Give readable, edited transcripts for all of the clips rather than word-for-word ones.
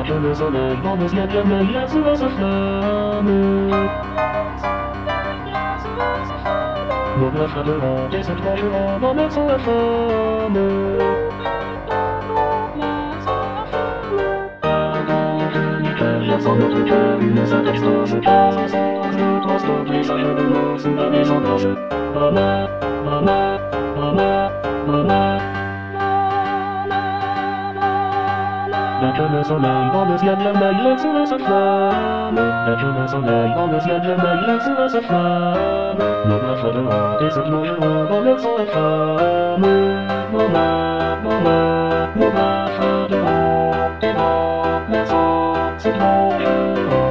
kunnen zo leuk, anders heb je mijn les zoals een flamme. Nog een verder, is het waar je allemaal met zo'n flamme. Zonder te kunnen, zet ik stozen, kazen, zo'n was toch niet zo heel de lozen, dat is al kazen. Mama, mama, mama, mama. We kunnen zo lang, alles jij en mij leuk zoals een flamme. We kunnen zo lang, alles jij en mij leuk zoals een flamme. Nog een verder, is het mooie allemaal met zo'n flamme. Mama, mama, mama, verder, ik hou met zo'n mooie.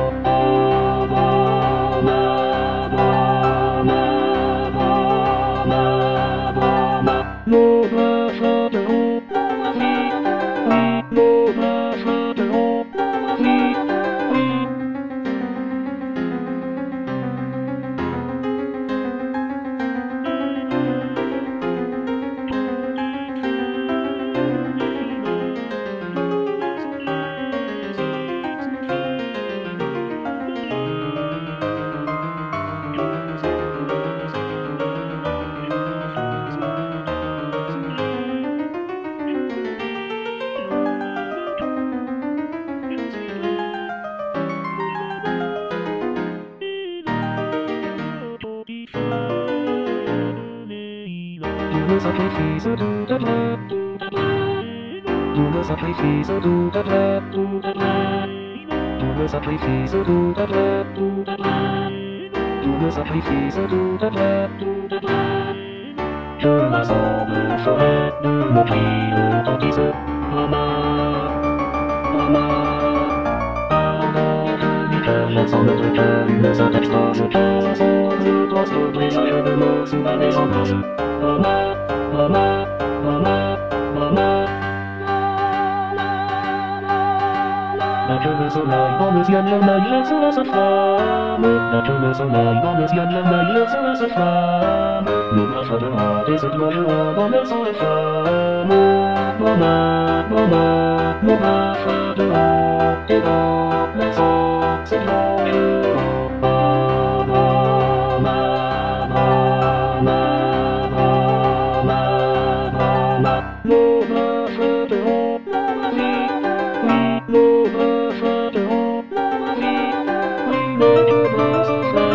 Le sacrifice tout est prêt. Tout le sacrifice tout est prêt. Tout le sacrifice tout est prêt. Tout le sacrifice tout est prêt. Je m'assemble, ferai de mon cri retentisse. Maman, maman. Pardon, du cœur, j'attends notre cœur, une sainte extase, 15 ans, toi, ce brisage de mots sous la maison blanche. Maman, maman, maman, maman. La que le soleil dans le ciel, le mail sur sa flamme. La que le soleil dans le ciel, le mail sur sa flamme. Nous marcherons et se ploierons dans le sang et flamme. Maman, maman, nous marcherons et dans le sang se ploieront. Maman, maman, maman, maman. Nous marcherons, oui, oui, nous marcherons, oui, oui, nous marcherons.